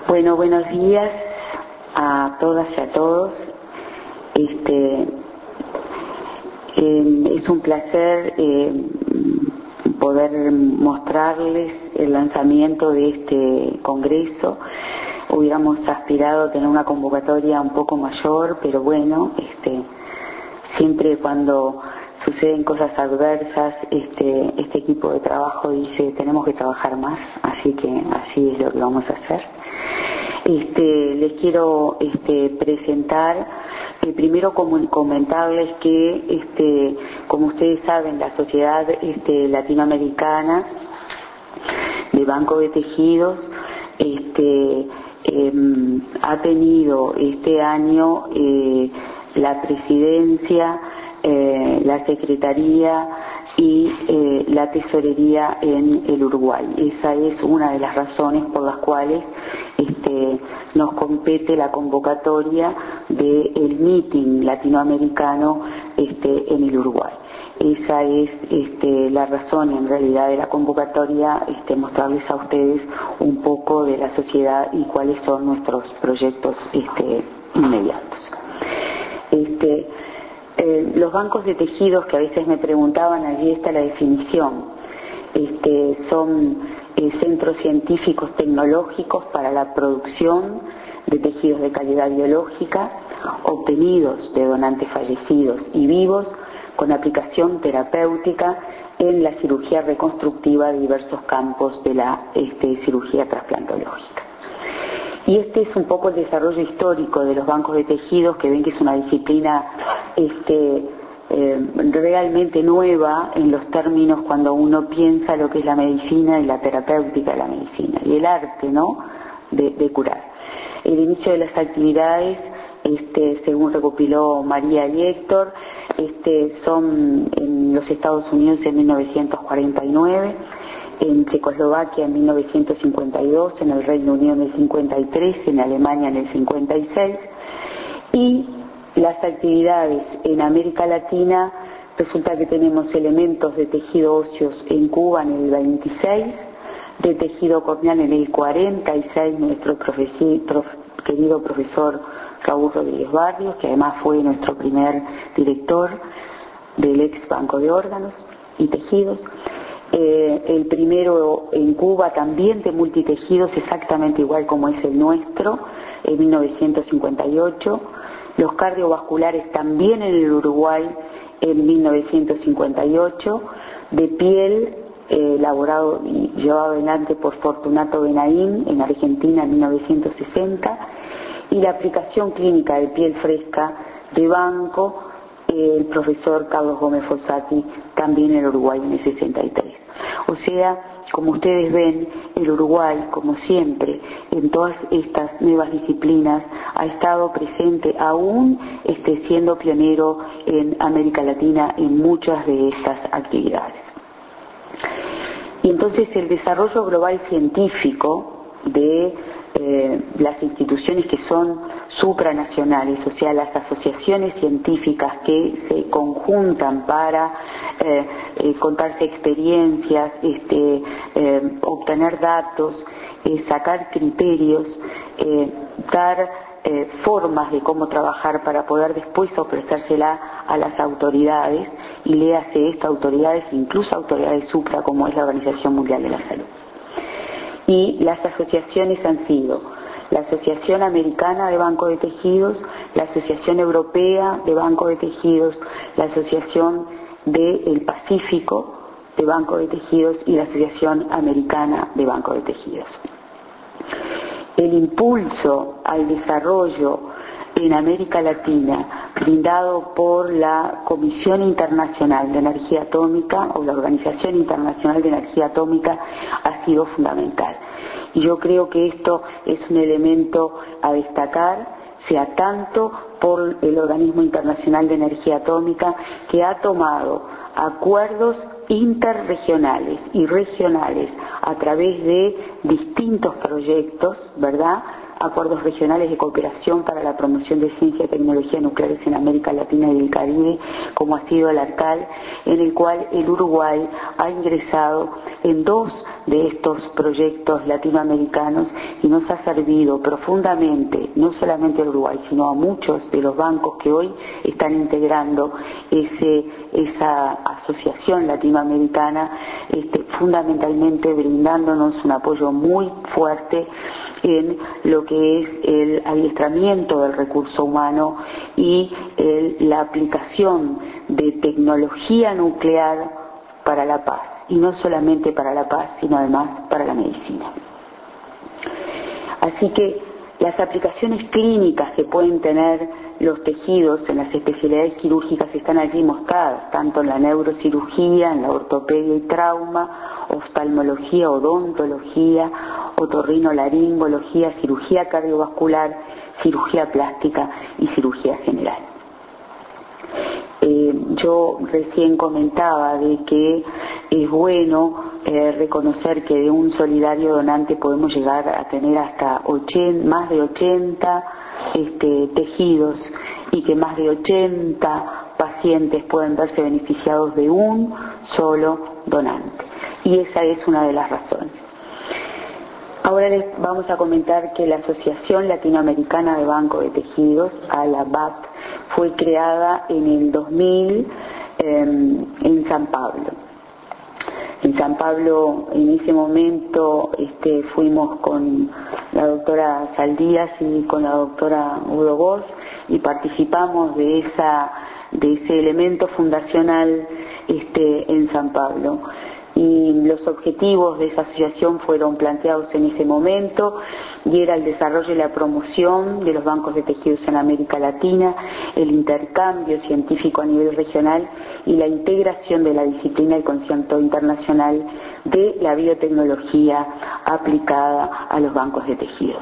Bueno, buenos días a todas y a todos. Es un placer poder mostrarles el lanzamiento de este congreso. Hubiéramos aspirado a tener una convocatoria un poco mayor, pero bueno, siempre cuando suceden cosas adversas, este equipo de trabajo dice tenemos que trabajar más, así que así es lo que vamos a hacer. Les quiero presentar, primero comentarles que, como ustedes saben, la Sociedad Latinoamericana de Banco de Tejidos ha tenido este año la presidencia, la secretaría y la tesorería en el Uruguay. Esa es una de las razones por las cuales nos compete la convocatoria del meeting latinoamericano en el Uruguay. Esa es la razón en realidad de la convocatoria, mostrarles a ustedes un poco de la sociedad y cuáles son nuestros proyectos inmediatos. Los bancos de tejidos, que a veces me preguntaban, allí está la definición, son centros científicos tecnológicos para la producción de tejidos de calidad biológica obtenidos de donantes fallecidos y vivos con aplicación terapéutica en la cirugía reconstructiva de diversos campos de la cirugía trasplantológica. Y este es un poco el desarrollo histórico de los bancos de tejidos, que ven que es una disciplina realmente nueva en los términos cuando uno piensa lo que es la medicina y la terapéutica de la medicina y el arte, ¿no?, de curar. El inicio de las actividades, según recopiló María y Héctor, son en los Estados Unidos en 1949, en Checoslovaquia en 1952, en el Reino Unido en el 53, en Alemania en el 56, y las actividades en América Latina, resulta que tenemos elementos de tejido óseos en Cuba en el 26, de tejido corneal en el 46, nuestro querido profesor Raúl Rodríguez Barrios, que además fue nuestro primer director del ex Banco de Órganos y Tejidos. El primero en Cuba también de multitejidos, exactamente igual como es el nuestro, en 1958. Los cardiovasculares también en el Uruguay en 1958, de piel, elaborado y llevado adelante por Fortunato Benaín en Argentina en 1960, y la aplicación clínica de piel fresca de banco, el profesor Carlos Gómez Fossati, también en Uruguay en el 63. O sea, como ustedes ven, el Uruguay, como siempre, en todas estas nuevas disciplinas, ha estado presente aún siendo pionero en América Latina en muchas de estas actividades. Y entonces el desarrollo global científico de las instituciones que son supranacionales, o sea, las asociaciones científicas que se conjuntan para contarse experiencias, obtener datos, sacar criterios, dar formas de cómo trabajar para poder después ofrecérsela a las autoridades, y léase esto, autoridades, incluso autoridades supra, como es la Organización Mundial de la Salud. Y las asociaciones han sido la Asociación Americana de Banco de Tejidos, la Asociación Europea de Banco de Tejidos, la Asociación del Pacífico de Banco de Tejidos y la Asociación Americana de Banco de Tejidos. El impulso al desarrollo en América Latina, brindado por la Comisión Internacional de Energía Atómica o la Organización Internacional de Energía Atómica, ha sido fundamental. Y yo creo que esto es un elemento a destacar, sea tanto por el Organismo Internacional de Energía Atómica, que ha tomado acuerdos interregionales y regionales a través de distintos proyectos, ¿verdad?, acuerdos regionales de cooperación para la promoción de ciencia y tecnología nucleares en América Latina y el Caribe, como ha sido el ARCAL, en el cual el Uruguay ha ingresado en 2 de estos proyectos latinoamericanos y nos ha servido profundamente, no solamente al Uruguay, sino a muchos de los bancos que hoy están integrando esa asociación latinoamericana, fundamentalmente brindándonos un apoyo muy fuerte en lo que es el adiestramiento del recurso humano y la aplicación de tecnología nuclear para la paz, y no solamente para la paz, sino además para la medicina. Así que las aplicaciones clínicas que pueden tener los tejidos en las especialidades quirúrgicas están allí mostradas, tanto en la neurocirugía, en la ortopedia y trauma, oftalmología, odontología, otorrinolaringología, cirugía cardiovascular, cirugía plástica y cirugía general. Yo recién comentaba de que es bueno reconocer que de un solidario donante podemos llegar a tener hasta más de 80 tejidos, y que más de 80 pacientes pueden verse beneficiados de un solo donante. Y esa es una de las razones. Ahora les vamos a comentar que la Asociación Latinoamericana de Banco de Tejidos, ALABAT, fue creada en el 2000 en San Pablo. En San Pablo, en ese momento, fuimos con la doctora Saldías y con la doctora Udo Bosch y participamos de ese elemento fundacional en San Pablo. Y los objetivos de esa asociación fueron planteados en ese momento, y era el desarrollo y la promoción de los bancos de tejidos en América Latina, el intercambio científico a nivel regional y la integración de la disciplina y concepto internacional de la biotecnología aplicada a los bancos de tejidos.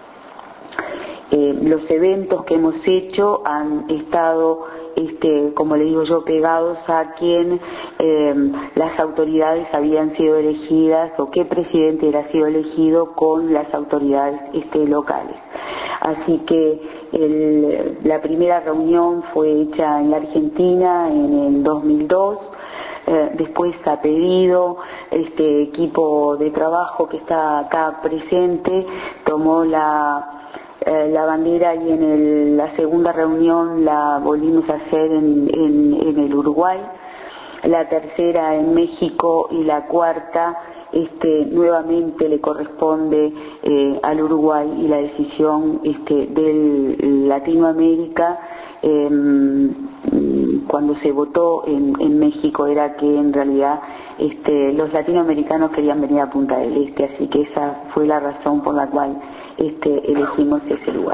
Los eventos que hemos hecho han estado, como le digo yo, pegados a quien las autoridades habían sido elegidas o qué presidente era sido elegido con las autoridades locales. Así que la primera reunión fue hecha en la Argentina en el 2002. Después, a pedido, este equipo de trabajo que está acá presente tomó la bandera, y en la segunda reunión la volvimos a hacer en el Uruguay, la tercera en México y la cuarta nuevamente le corresponde al Uruguay, y la decisión de Latinoamérica cuando se votó en México era que en realidad los latinoamericanos querían venir a Punta del Este, así que esa fue la razón por la cual elegimos ese lugar.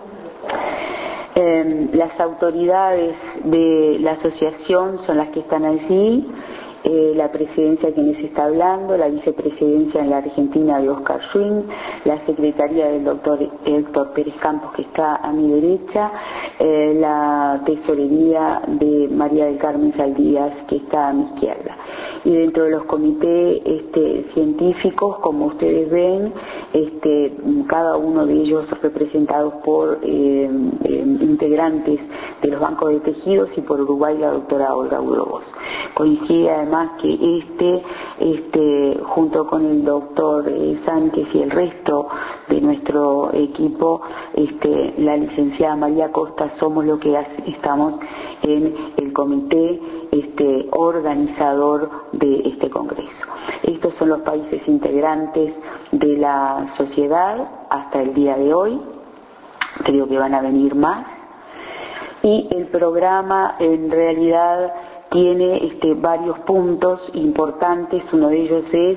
Las autoridades de la asociación son las que están allí, la presidencia quien les está hablando, la vicepresidencia en la Argentina de Oscar Schwing, la secretaría del doctor Héctor Pérez Campos, que está a mi derecha, la tesorería de María del Carmen Saldías, que está a mi izquierda. Y dentro de los comités científicos, como ustedes ven, cada uno de ellos representados por integrantes de los bancos de tejidos, y por Uruguay la doctora Olga Udo Bosch. Coincide además que junto con el doctor Sánchez y el resto de nuestro equipo, la licenciada María Costa, somos lo que estamos en el comité organizador de este congreso. Estos son los países integrantes de la sociedad hasta el día de hoy. Creo que van a venir más. Y el programa en realidad tiene varios puntos importantes. Uno de ellos es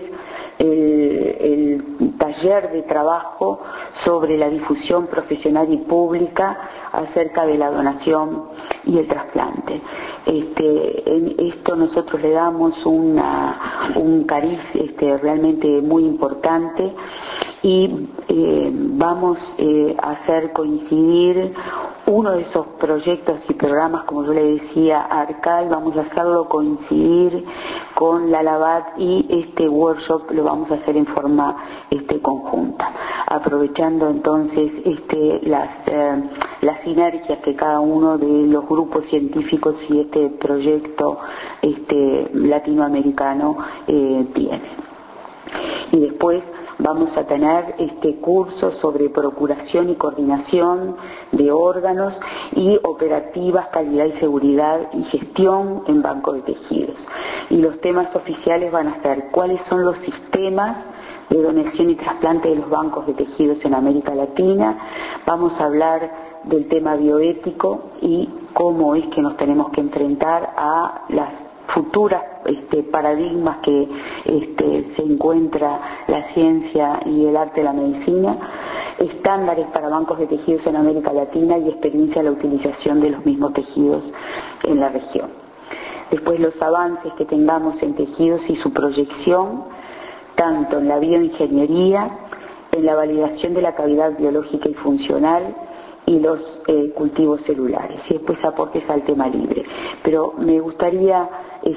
el taller de trabajo sobre la difusión profesional y pública acerca de la donación y el trasplante. En esto nosotros le damos un cariz realmente muy importante, y vamos a hacer coincidir uno de esos proyectos y programas, como yo le decía, ARCAL, vamos a hacerlo coincidir con la LABAT, y este workshop lo vamos a hacer en forma conjunta, aprovechando entonces las sinergias que cada uno de los grupos científicos y proyecto latinoamericano tiene. Y después vamos a tener cursos sobre procuración y coordinación de órganos y operativas, calidad y seguridad y gestión en banco de tejidos. Y los temas oficiales van a ser cuáles son los sistemas de donación y trasplante de los bancos de tejidos en América Latina. Vamos a hablar del tema bioético y cómo es que nos tenemos que enfrentar a las futuras paradigmas que se encuentra la ciencia y el arte de la medicina, estándares para bancos de tejidos en América Latina y experiencia de la utilización de los mismos tejidos en la región. Después los avances que tengamos en tejidos y su proyección, tanto en la bioingeniería, en la validación de la cavidad biológica y funcional, y los cultivos celulares, y después aportes al tema libre. Pero me gustaría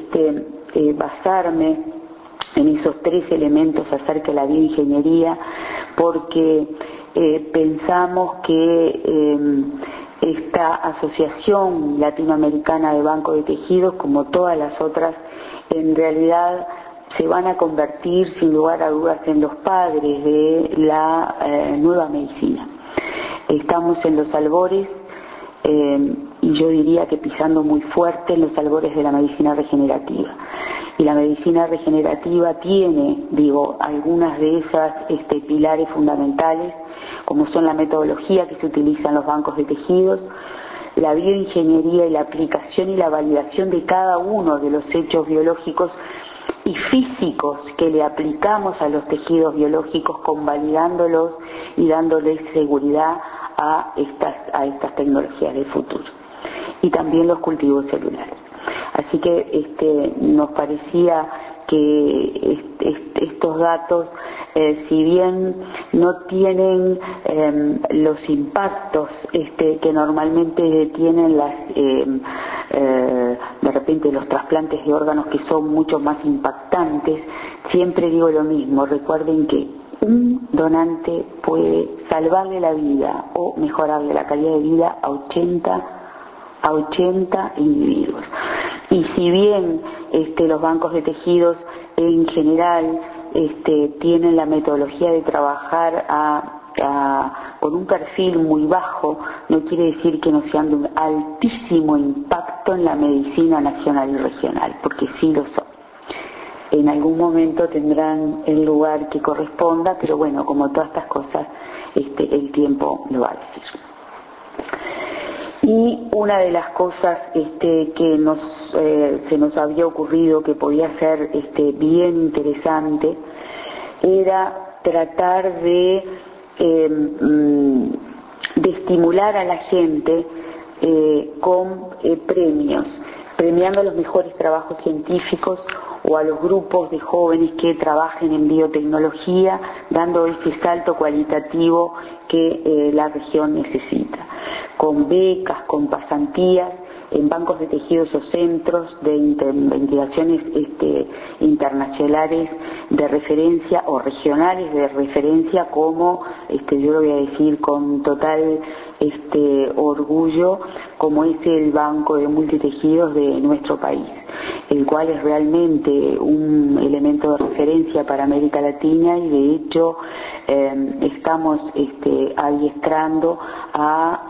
basarme en esos tres elementos acerca de la bioingeniería, porque pensamos que esta Asociación Latinoamericana de Banco de Tejidos, como todas las otras, en realidad se van a convertir sin lugar a dudas en los padres de la nueva medicina. Estamos en los albores, y yo diría que pisando muy fuerte en los albores de la medicina regenerativa. Y la medicina regenerativa tiene, algunas de esas pilares fundamentales, como son la metodología que se utiliza en los bancos de tejidos, la bioingeniería y la aplicación y la validación de cada uno de los hechos biológicos y físicos que le aplicamos a los tejidos biológicos, convalidándolos y dándoles seguridad a estas tecnologías del futuro. Y también los cultivos celulares. Así que nos parecía que estos datos, si bien no tienen los impactos que normalmente tienen de repente los trasplantes de órganos, que son mucho más impactantes, siempre digo lo mismo: recuerden que un donante puede salvarle la vida o mejorarle la calidad de vida a 80 individuos. Y si bien los bancos de tejidos en general tienen la metodología de trabajar con un perfil muy bajo, no quiere decir que no sean de un altísimo impacto en la medicina nacional y regional, porque sí lo son. En algún momento tendrán el lugar que corresponda, pero bueno, como todas estas cosas, el tiempo lo va a decir. Y una de las cosas que se nos había ocurrido que podía ser bien interesante era tratar de estimular a la gente con premios, premiando los mejores trabajos científicos o a los grupos de jóvenes que trabajen en biotecnología, dando ese salto cualitativo que la región necesita, con becas, con pasantías en bancos de tejidos o centros de investigaciones internacionales de referencia o regionales de referencia, como yo lo voy a decir con total orgullo, como es el Banco de Multitejidos de nuestro país, el cual es realmente un elemento de referencia para América Latina, y de hecho estamos adiestrando a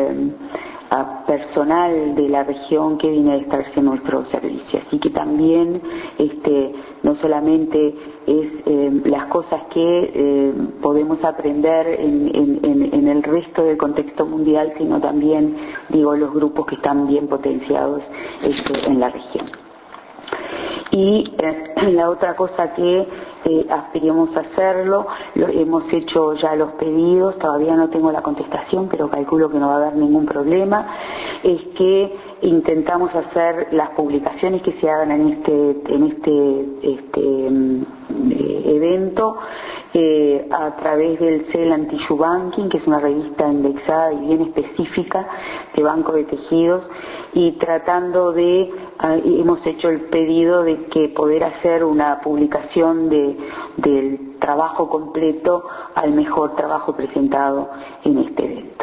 personal de la región que viene a estarse en nuestro servicio. Así que también no solamente es las cosas que podemos aprender en el resto del contexto mundial, sino también, los grupos que están bien potenciados en la región. Y la otra cosa que aspiramos a hacerlo, hemos hecho ya los pedidos, todavía no tengo la contestación, pero calculo que no va a haber ningún problema, es que intentamos hacer las publicaciones que se hagan en este evento a través del Cell Anti-Tissue Banking, que es una revista indexada y bien específica de banco de tejidos, y tratando de, hemos hecho el pedido de que poder hacer una publicación del trabajo completo al mejor trabajo presentado en este evento.